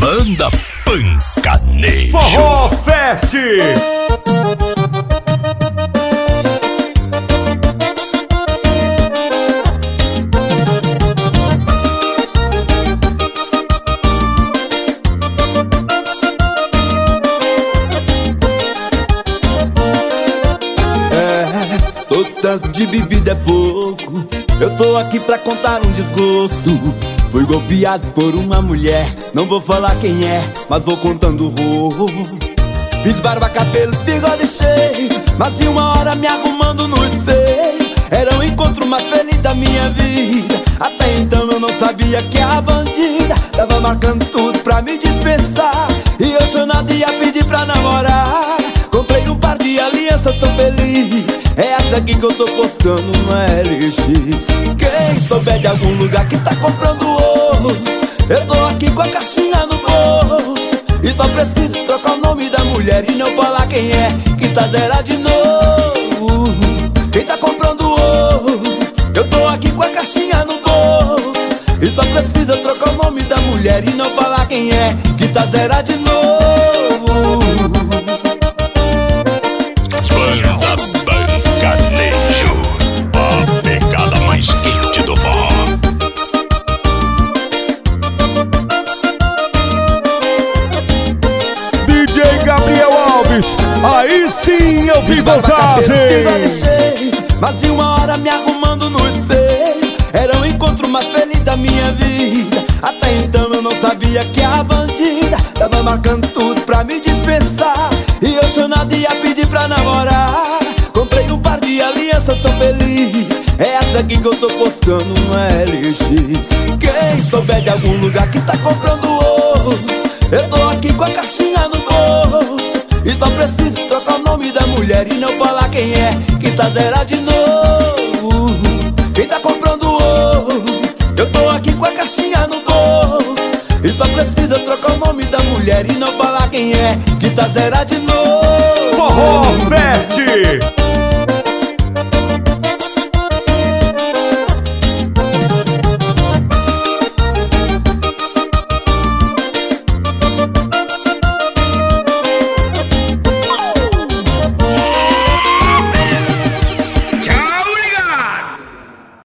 Banda Pancanejo. Forró Fest. Tanto de bebida é pouco. Eu tô aqui pra contar um desgosto. Fui golpeado por uma mulher, não vou falar quem é, mas vou contando o rolo. Fiz barba, cabelo, bigode cheio, mas em uma hora me arrumando no espelho. Era o encontro mais feliz da minha vida. Até então eu não sabia que a bandida tava marcando tudo pra me dispensar. E eu chorando ia pedir pra namorar. Comprei um par de alianças, sou feliz. É essa aqui que eu tô postando no LX. Quem souber de algum lugar que tá comprando ouro, eu tô aqui com a caixinha no bolso. E só preciso trocar o nome da mulher e não falar quem é, que tá zero de novo. Quem tá comprando ouro, eu tô aqui com a caixinha no bolso. E só preciso trocar o nome da mulher e não falar quem é, que tá zero de novo. Aí sim eu vi vantagem. Mas em uma hora me arrumando no espelho. Era o encontro mais feliz da minha vida. Até então eu não sabia que a bandida tava marcando tudo pra me dispensar. E eu chorando ia pedir pra namorar. Comprei um par de alianças, sou feliz. É essa aqui que eu tô postando no LX. Quem souber de algum lugar que tá comprando ouro, eu tô aqui com a caixinha no bolso. E só preciso trocar o nome da mulher e não falar quem é, que tá zero de novo. Quem tá comprando ouro, eu tô aqui com a caixinha no bolso. E só preciso trocar o nome da mulher e não falar quem é, que tá zero de novo.